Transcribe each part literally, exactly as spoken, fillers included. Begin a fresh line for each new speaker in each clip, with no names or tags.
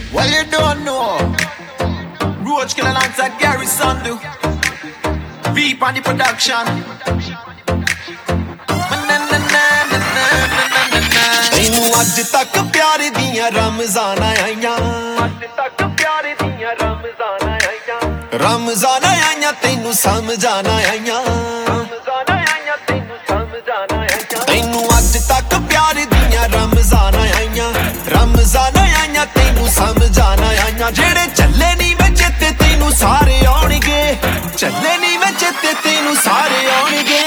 Well, you don't know. Roach Kill alongside Gary Sandu. Veep on the production.
ਤੈਨੂੰ ਅੱਜ ਤੱਕ ਪਿਆਰ ਦੀਆਂ ਰਮਜ਼ਾਨਾਂ ਆਈਆਂ
ਅੱਜ ਤੱਕ ਪਿਆਰ ਦੀਆਂ ਰਮਜ਼ਾਨਾਂ ਆਈਆਂ
ਰਮਜ਼ਾਨਾਂ ਆਈਆਂ ਤੈਨੂੰ ਸਮਝਾਣਾ ਆਈਆਂ
ਰਮਜ਼ਾਨਾਂ ਆਈਆਂ ਤੈਨੂੰ ਸਮਝਾਣਾ ਆਈਆਂ
ਤੈਨੂੰ ਅੱਜ ਤੱਕ ਪਿਆਰ ਦੀਆਂ ਰਮਜ਼ਾਨਾਂ ਆਈਆਂ ਰਮਜ਼ਾਨਾਂ ਆਈਆਂ ਤੈਨੂੰ ਸਮਝਾਣਾ ਆਈਆਂ ਜਿਹੜੇ ਚੱਲੇ ਨਹੀਂ ਵਿੱਚ ਤੇ ਤੈਨੂੰ ਸਾਰੇ ਆਉਣਗੇ ਚੱਲੇ ਨਹੀਂ ਵਿੱਚ ਤੇ ਤੈਨੂੰ ਸਾਰੇ ਆਉਣਗੇ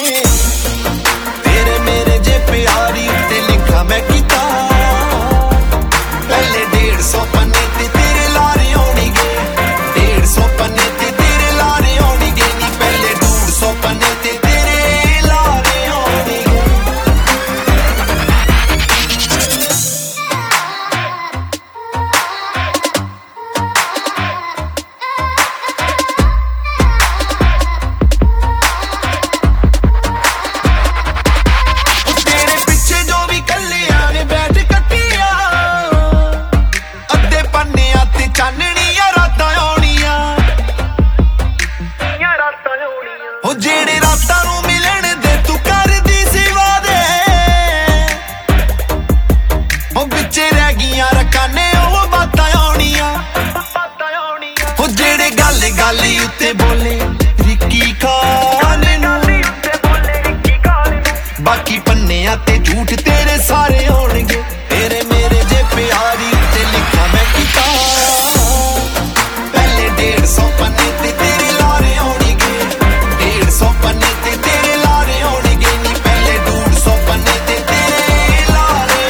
ਤੇਰੇ ਮੇਰੇ ਜੇ ਪਿਆਰੀ ਤੇ ਲਿਖਾਂ ਮੈਂ ਕੀਤਾ ਪਹਿਲੇ ਡੇਢ ਸੌ ਪੰਨੇ ਤੇ ਤੇਰੇ ਲਾਰੇ ਆਉਣਗੇ ਡੇਢ ਸੌ ਪੰਨੇ ਤੇ ਤੇਰੇ ਲਾਰੇ ਆਉਣਗੇ ਨੀ ਪਹਿਲੇ ਡੂਢ ਸੌ ਪੰਨੇ ਤੇ ਤੇਰੇ ਲਾਰੇ ਆਉਣਗੇ ਜਿਹੜੇ ਰਾਤਾਂ ਨੂੰ ਮਿਲਣ ਦੇ ਤੂੰ ਕਰਦੀ ਸੀ ਵਾਦੇ ਉਹ ਵਿੱਚੇ ਰਹਿ ਗਈਆਂ ਰਕਾਨੇ ਉਹ ਬਾਤਾਂ ਆਉਣੀਆਂ ਉਹ ਜਿਹੜੇ ਗੱਲ ਗੱਲ ਉੱਤੇ ਬੋਲੇ ਰਿੱਕੀ ਖਾਨ ਨੂੰ ਬਾਕੀ ਪੰਨਿਆਂ ਤੇ ਝੂਠ ਤੇਰੇ ਸਾਰੇ ਆਉਣਗੇ ਤੇਰੇ ਮੇਰੇ ਜੇ ਪਿਆਰੀ ਉੱਤੇ ਲਿਖਾਂ ਮੈਂ ਕੀਤਾ ਪਹਿਲੇ ਡੇਢ ਸੌ ਪੰਨੇ ਤੇ ਤੇਰੇ ਲਾਰੇ ਆਉਣਗੇ ਸੌ ਪੰਨੇ ਤੇ ਤੇਰੇ ਲਾਰੇ ਆਉਣਗੇ ਨੀ ਪਹਿਲੇ ਡੂਢ ਸੌ ਪੰਨੇ ਤੇ ਤੇਰੇ ਲਾਰੇ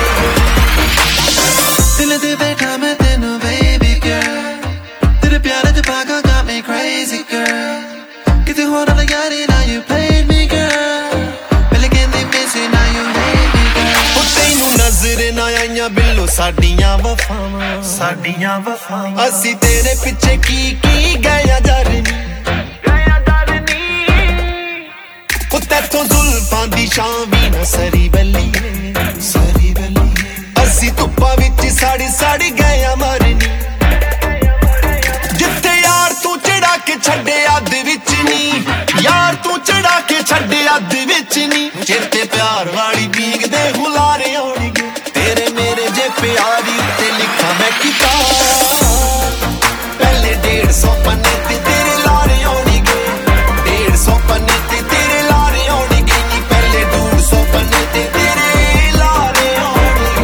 ਆਉਣਗੇ
ਦਿਲ ਤੇ ਬੈਠਾ ਮੈਂ ਤੈਨੂੰ baby girl ਤੇਰੇ ਪਿਆਰ ਚ ਪਾਗਲ got me crazy girl ਕਿਤੇ ਹੋਰ ਨਾ ਯਾਰੀ ਨਾ you played me girl ਪਹਿਲੇ ਕਹਿੰਦੀ ਮਿਸੇ ਨਾ you hate me girl
ਉਹ ਤੈਨੂੰ ਨਜ਼ਰ ਨਾ ਆਈਆਂ ਬਿੱਲੋ ਸਾਡੀਆਂ ਵਫਾਵਾਂ ਸਾਡੀਆਂ ਵਫਾਵਾਂ ਅਸੀਂ ਤੇਰੇ ਪਿੱਛੇ ਕੀ ਕੀ ਗਏ ਜਰਨੀ ਤੈਥੋਂ ਜ਼ੁਲਫਾਂ ਦੀ ਛਾਂ ਵੀ ਨਾ ਸਰੀ ਬੱਲੀਏ ਸਰੀ ਬੱਲੀਏ ਅਸੀਂ ਧੁੱਪਾਂ ਵਿੱਚ ਸੜ ਸੜ ਗਏ ਆ ਮਰਨੀ ਜਿੱਥੇ ਯਾਰ ਤੂੰ ਚੜਾ ਕੇ ਛੱਡੇ ਅੱਧ ਵਿੱਚ ਨੀ ਯਾਰ ਤੂੰ ਚੜਾ ਕੇ ਛੱਡੇ ਅੱਧ ਵਿੱਚ ਨੀ ਚਿਰਤੇ ਪਿਆਰ ਵਾਲੀ ਬੀਗ ਦੇ ਹੁਲਾਰੇ ਆਉਣਗੇ ਤੇਰੇ ਮੇਰੇ ਜੇ ਪਿਆਰੀ ਉੱਤੇ ਲਿਖਾਂ ਮੈਂ ਕੀਤਾ ਪਹਿਲੇ ਡੇਢ ਸੌ ਪੰਨੇ ਤੇ ਤੇਰੇ ਲਾਰੇ ਆਉਣਗੇ ਡੇਢ ਸੌ ਪੰਨੇ ਤੇ ਤੇਰੇ ਲਾਰੇ ਆਉਣਗੇ ਨੀ ਪਹਿਲੇ ਡੂਢ ਸੌ ਪੰਨੇ ਤੇ ਤੇਰੇ ਲਾਰੇ ਆਉਣਗੇ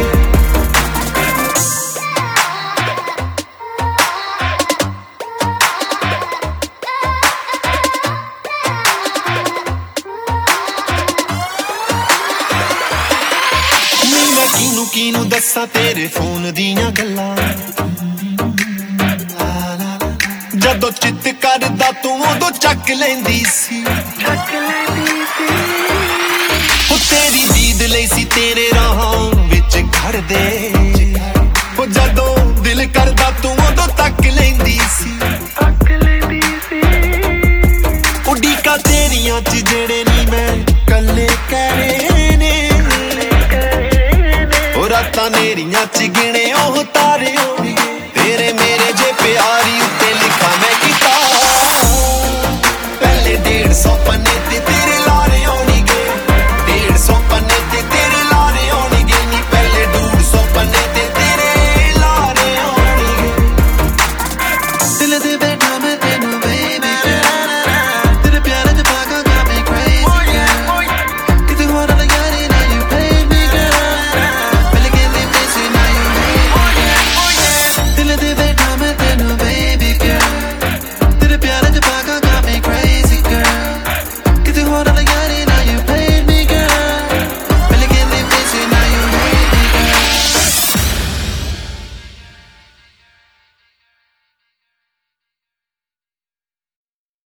ਨੀ ਮੈਂ ਕਿਨੂੰ ਕਿਨੂੰ ਦੱਸਾਂ ਤੇਰੇ ਫੋਨ ਦੀਆਂ ਗੱਲਾਂ ਜਦੋਂ ਚਿੱਤ ਕਰਦਾ ਤੂੰ ਉਦੋਂ ਚੱਕ ਲੈਂਦੀ ਸੀ
ਚੱਕ ਲੈਂਦੀ ਸੀ
ਉਹ ਤੇਰੀ ਦੀਦ ਲਈ ਸੀ ਤੇਰੇ ਰਾਹਾਂ ਵਿੱਚ ਖੜਦੇ ਉਹ ਜਦੋਂ ਦਿਲ ਕਰਦਾ ਤੂੰ ਉਦੋਂ ਤੱਕ ਲੈਂਦੀ ਸੀ
ਤੱਕ ਲੈਂਦੀ ਸੀ
ਉਡੀਕਾਂ ਤੇਰੀਆਂ ਚ ਜਿਹੜੇ ਨੀ ਮੈਂ ਕੱਲੇ ਕਰੇ ਨੇ ਉਹ ਰਾਤਾਂ ਨੇਰੀਆਂ ਚ ਗਿਣੇ ਉਹ ਤਾਰੇ ਹੋਣਗੇ